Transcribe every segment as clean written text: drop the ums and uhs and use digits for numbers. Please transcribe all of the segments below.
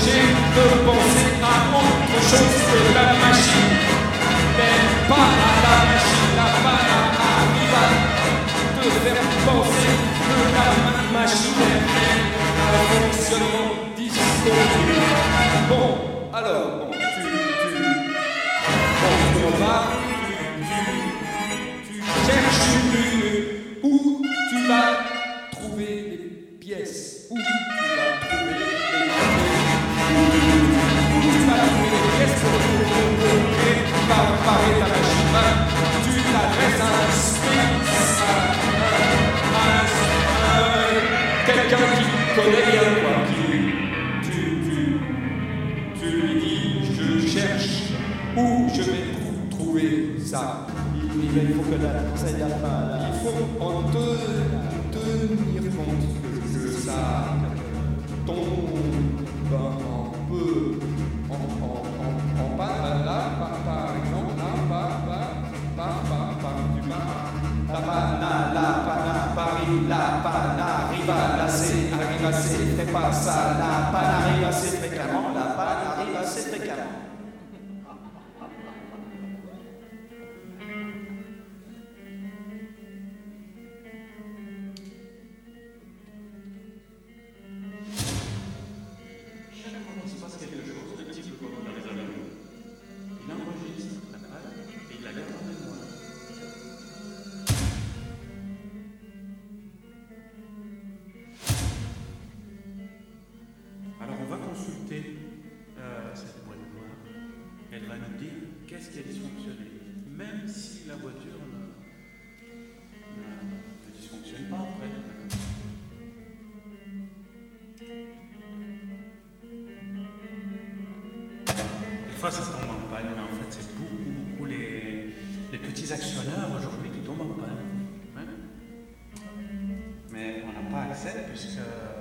obligé de penser à autre chose que la machine. Mais pas à la machine, la panne arrive à te faire penser que la machine est un fonctionnement discontinu. Bon, alors, bon, tu repars, tu cherches où tu vas trouver les pièces, où tu vas trouver les pièces pour réparer ta machine. Tu t'adresses à quelqu'un qui connaît bien, quoi. Tu lui dis, je cherche où je vais trouver ça. Il faut que ça y a pas là. Il faut en tenir compte que ça tombe un peu en panne. Là, par exemple, là, la panne arrive à c'est fait pas ça. La panne arrive assez fréquemment. La panne arrive assez fréquemment. Alors on va consulter cette boîte noire. Elle va nous dire qu'est-ce qui a dysfonctionné. Même si la voiture ne dysfonctionne pas après. Des fois ça tombe en panne, mais en fait c'est beaucoup les petits actionneurs aujourd'hui qui tombent en panne. Hein? Mais on n'a pas accès puisque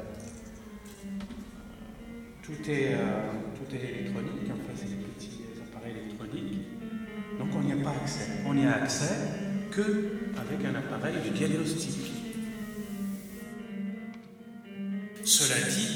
tout est électronique, en fait, c'est des petits appareils électroniques. Donc on n'y a pas accès. On n'y a accès qu'avec un appareil de diagnostic. Cela dit,